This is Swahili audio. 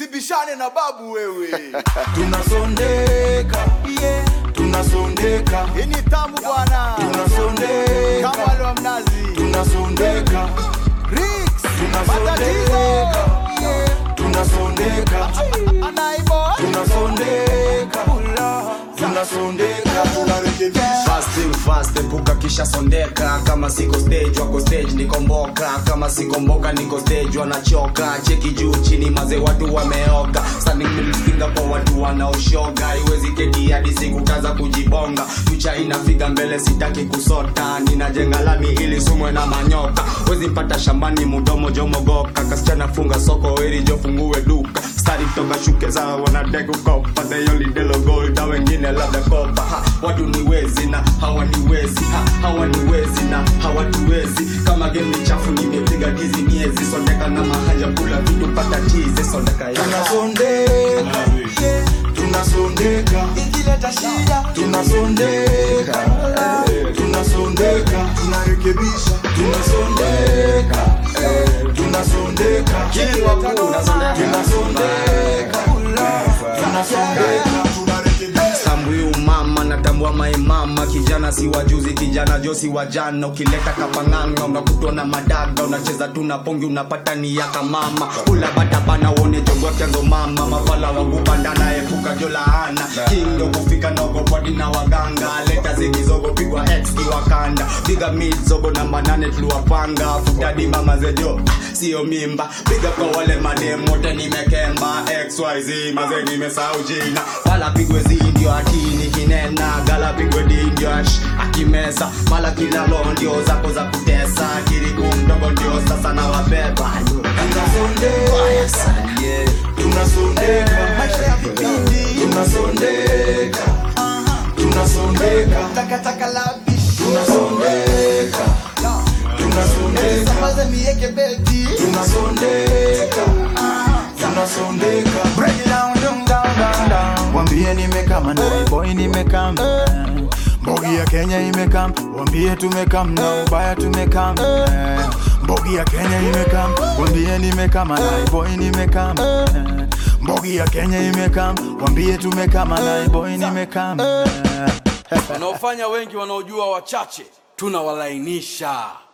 Sibishane na babu wewe. Tunasondeka, yeah. Tunasondeka. Hii ni tamu bwana. Tunasondeka. Kama wale wa mnazi. Tunasondeka. Rix. Tunasondeka. Yeah. Tunasondeka. Anaibo. Tunasondeka. Tunasondeka. Fast epuka kisha sondeka. Kama siko stage wako stage nikomboka. Kama sikomboka niko stage wanachoka. Cheki juu chini maze watu wameoka. Standing middle finger kwa watu wanaoshoga. Iwezi keti hadi siku kaza kujibonga. Fucha inafika mbele sitaki kusota. Ninajenga lami ili sumwe na manyoka. Wezi mpata shambani mudomo jomogoka. Kasichana funga soko ili jofungue duka. Stari toka shuke za wanadegu kopa. They only delo gold na wengine labda kopa. Watu niwezi na hawaniwezi. Hawaniwezi na hawatuwezi. Kama game ni chafu nimepiga tizi miezi. Sondeka na mahanja kula vitu pata tizi. Sondeka ya tunasondeka, yeah. Tunasondeka. Ikileta shida Tunasondeka. Tunasondeka. Tunarekebisha. Tunasondeka. Tunasondeka. Tunasondeka. Tunasondeka. Sambuyu mama natambua maimama. Kijana si wajuzi, kijana josi wajana. Ukileta kapanganga unakutona madaga. Unacheza tunapongi unapata ni yaka mama. Ula batabana uone jogwa kianzo mama. Mafala wangu bandana epuka jolaana. Kingo kufika nogo pwadi na waganga. Leta zigizogo pigwa X kiwakanda. Biga mid zogo namba 8 tuwapanga. Futadi mama zejo sio mimba. Biga kwa wale madem wote nimekemba. XYZ maze nimesahau jina. Fala pigwe zindio akini kinena. Gala pigwe dindio akimesa. Mala kila lo ndio zako za kutesa. Kiriku mdogo ndio sasa na wabeba. Tunasondeka. Tunasondeka. maisha ya vipindi. Tunasondeka. Tunasondeka. Taka la bishi. Tunasondeka. Tunasondeka. Samaze mieke beti. Tunasondeka. Tunasondeka. Break it down, down, down, down. Wambie nimekam na boy nimekam. Mbogi ya Kenya imekam. Wambie tumekam na ubaya tumekam. Mbogi ya Kenya imekam. Wambie nimekam na boy nimekam. Mbogi ya Kenya imekam. Wambie tumekam na boy nimekam. Wanaofanya wengi, wanaojua wachache, tunawalainisha.